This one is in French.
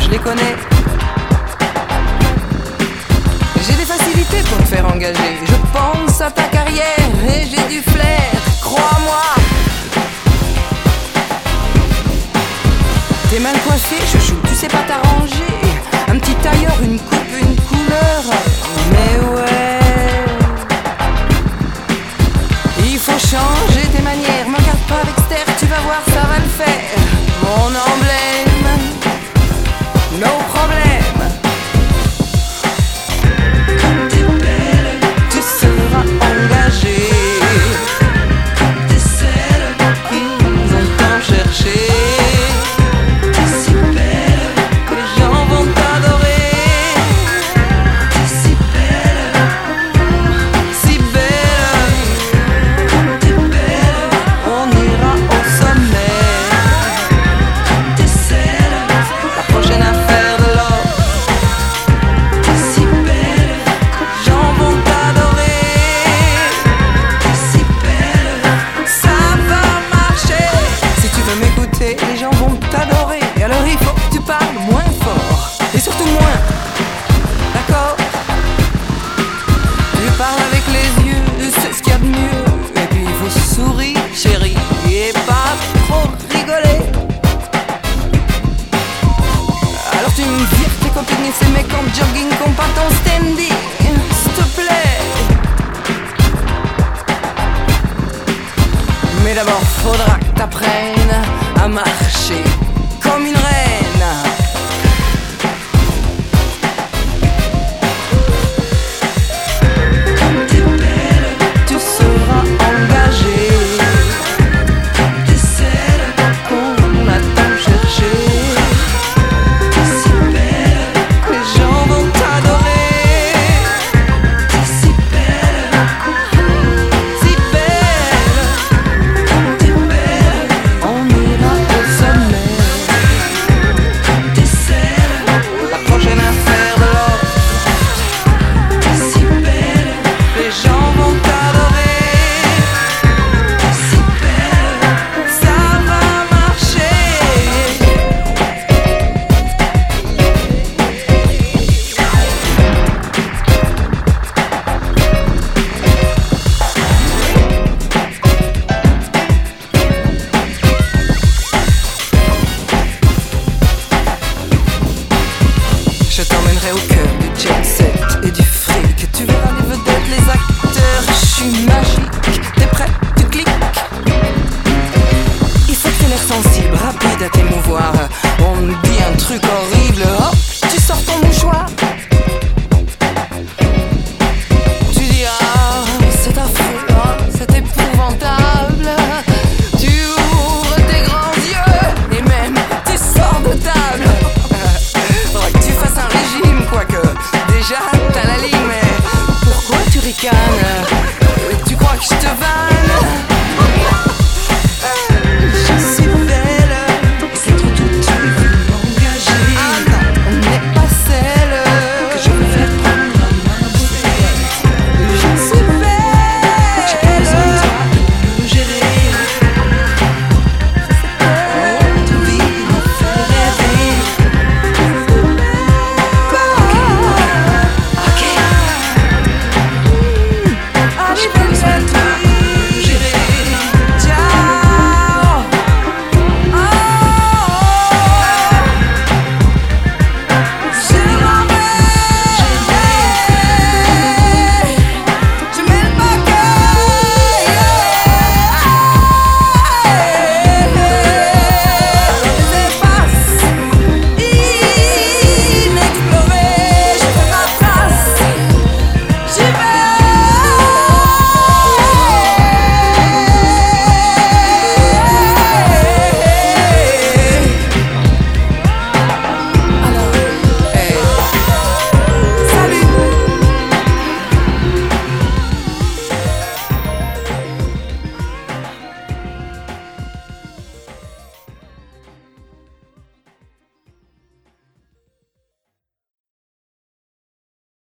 je les connais. J'ai des facilités pour me faire engager. Je pense à ta carrière et j'ai du flair, crois-moi. T'es mal coiffé, chouchou, tu sais pas t'arranger. Un petit tailleur, une coupe, une couleur. Mais ouais, il faut changer tes manières. Me regarde pas avec Ster, tu vas voir, ça va le faire. Mon emblème, nos problèmes. T'es belle, tu seras engagée. T'es celle qu'ils ont tant cherché. T'es si belle, les gens vont t'adorer. T'es si belle, si belle. T'es belle, on ira au sommet. T'es celle, la prochaine affaire de l'or. T'es si belle, les gens vont t'adorer. T'es si belle, ça va marcher. Si tu veux m'écouter, les gens vont t'adorer. Alors il faut que tu parles moins fort et surtout moins, d'accord? Tu parles avec les yeux, c'est ce qu'il y a de mieux. Et puis il faut sourire, chérie, et pas trop rigoler. Alors tu me vires tes copines et ces mecs en jogging qui ont pas ton standing, s'il te plaît. Mais d'abord faudra que t'apprennes à marcher comme une reine. T'es belle, tu seras engagée. T'es celle qu'on a tant cherché. T'es si belle, les gens vont t'adorer. T'es si belle, si belle. T'es belle, on ira au sommet. T'es celle, la prochaine affaire de l'or. T'es si belle, les gens vont t'adorer. T'es si belle, ça va marcher. Je t'emmènerai au cœur du jet set et du fric. Tu verras les vedettes, les acteurs. Je suis magique, t'es prêt, tu cliques. Il faut que t'aies l'air sensible, rapide à t'émouvoir. On me dit un truc horrible.